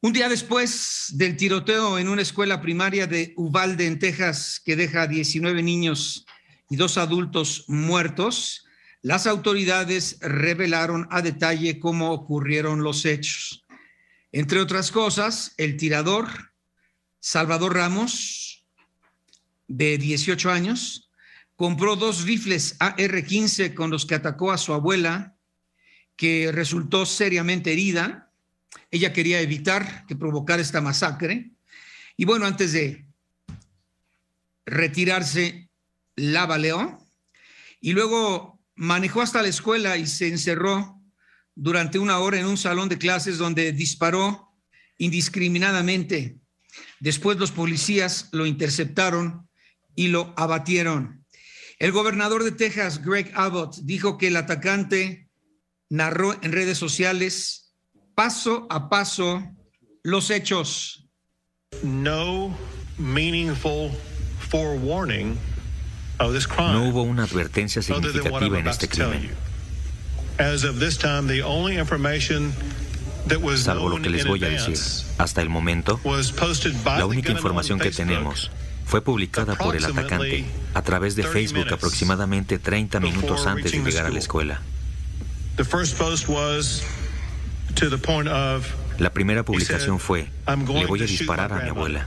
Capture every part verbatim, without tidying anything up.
Un día después del tiroteo en una escuela primaria de Uvalde, en Texas, que deja diecinueve niños y dos adultos muertos, las autoridades revelaron a detalle cómo ocurrieron los hechos. Entre otras cosas, el tirador, Salvador Ramos, de dieciocho años, compró dos rifles A R quince con los que atacó a su abuela, que resultó seriamente herida. Ella quería evitar que provocara esta masacre. Y bueno, antes de retirarse, la baleó y luego manejó hasta la escuela y se encerró durante una hora en un salón de clases donde disparó indiscriminadamente. Después los policías lo interceptaron y lo abatieron. El gobernador de Texas, Greg Abbott, dijo que el atacante narró en redes sociales paso a paso los hechos. No meaningful forewarning of this crime. No hubo una advertencia significativa en este crimen. As of this time, the only information that was Salvo lo que les voy a decir, hasta el momento, la única información que tenemos fue publicada por el atacante a través de Facebook aproximadamente treinta minutos antes de llegar a la escuela. La primera publicación fue: le voy a disparar a mi abuela.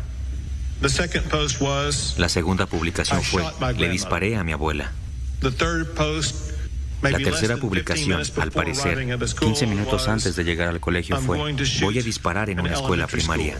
La segunda publicación fue: le disparé a mi abuela. La tercera publicación, al parecer, quince minutos antes de llegar al colegio, fue: voy a disparar en una escuela primaria.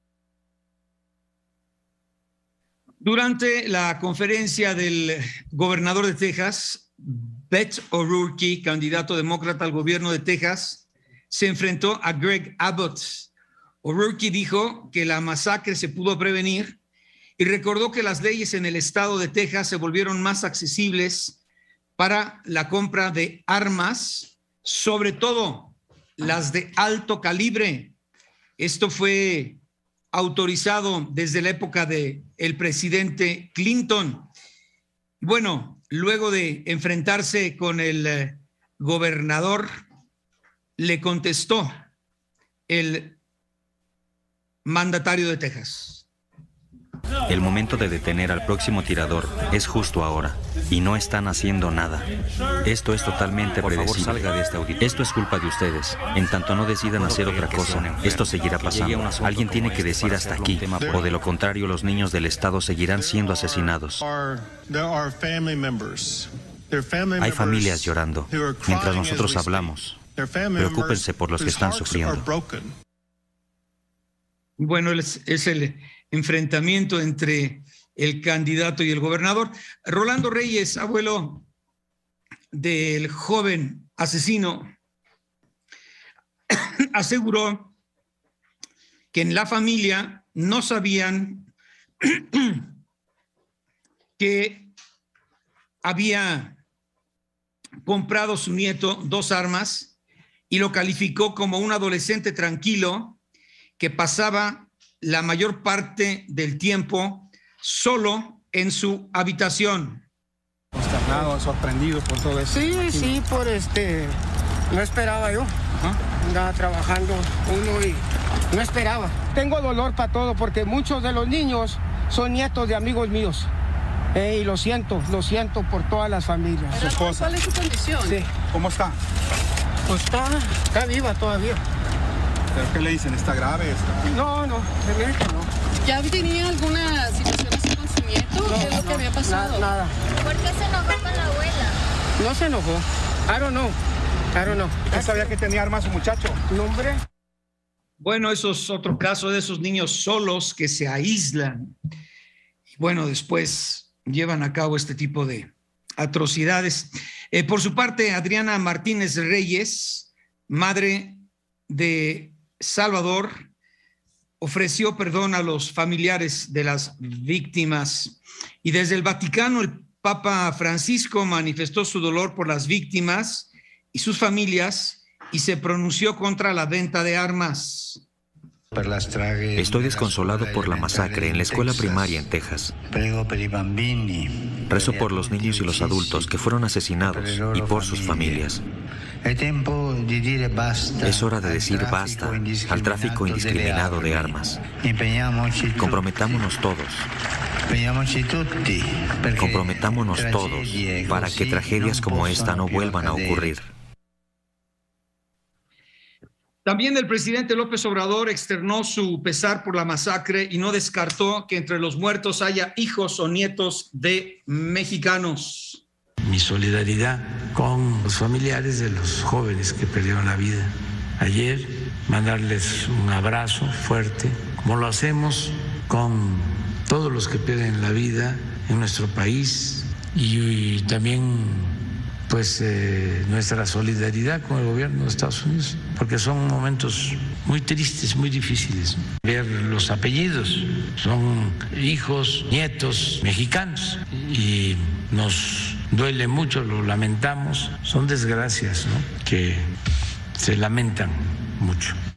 Durante la conferencia del gobernador de Texas, Beto O'Rourke, candidato demócrata al gobierno de Texas, se enfrentó a Greg Abbott. O'Rourke dijo que la masacre se pudo prevenir y recordó que las leyes en el estado de Texas se volvieron más accesibles para la compra de armas, sobre todo las de alto calibre. Esto fue autorizado desde la época del presidente Clinton. Bueno, luego de enfrentarse con el eh, gobernador, le contestó el mandatario de Texas. El momento de detener al próximo tirador es justo ahora, y no están haciendo nada. Esto es totalmente predecible. Por favor, salga de este auditorio. Esto es culpa de ustedes. En tanto no decidan hacer otra cosa, esto seguirá pasando. Alguien tiene que decir hasta aquí, o de lo contrario los niños del estado seguirán siendo asesinados. Hay familias llorando mientras nosotros hablamos. Preocúpense por los que están sufriendo. Bueno, es, es el enfrentamiento entre el candidato y el gobernador. Rolando Reyes, abuelo del joven asesino, aseguró que en la familia no sabían que había comprado su nieto dos armas y lo calificó como un adolescente tranquilo que pasaba la mayor parte del tiempo solo en su habitación. Consternado, sorprendido por todo eso. Sí, sí, por este, no esperaba yo. ¿Ah? Andaba trabajando uno y no esperaba. Tengo dolor para todo porque muchos de los niños son nietos de amigos míos. Eh, y lo siento, lo siento por todas las familias. Pero, ¿cuál es su condición? Sí. ¿Cómo está? Pues está, está viva todavía. ¿Pero qué le dicen? ¿Está grave? ¿Está... No, no, de momento no. ¿Ya tenía alguna situación así con su nieto? No, ¿Qué es lo no, que había pasado? Na, nada. ¿Por qué se enojó con la abuela? No se enojó. I don't know. I don't know. ¿Usted sabía que tenía armas su muchacho? No, hombre. Bueno, eso es otro caso de esos niños solos que se aíslan. Y bueno, después llevan a cabo este tipo de atrocidades. Eh, por su parte, Adriana Martínez Reyes, madre de Salvador, ofreció perdón a los familiares de las víctimas. Y desde el Vaticano, el Papa Francisco manifestó su dolor por las víctimas y sus familias y se pronunció contra la venta de armas. Estoy desconsolado por la masacre en la escuela primaria en Texas. Rezo por los niños y los adultos que fueron asesinados y por sus familias. Es hora de decir basta al tráfico indiscriminado de armas. Comprometámonos todos. Comprometámonos todos para que tragedias como esta no vuelvan a ocurrir. También el presidente López Obrador externó su pesar por la masacre y no descartó que entre los muertos haya hijos o nietos de mexicanos. Mi solidaridad con los familiares de los jóvenes que perdieron la vida ayer, mandarles un abrazo fuerte, como lo hacemos con todos los que pierden la vida en nuestro país y, y también pues eh, nuestra solidaridad con el gobierno de Estados Unidos, porque son momentos muy tristes, muy difíciles. Ver los apellidos, son hijos, nietos mexicanos y nos duele mucho, lo lamentamos, son desgracias, ¿no?, que se lamentan mucho.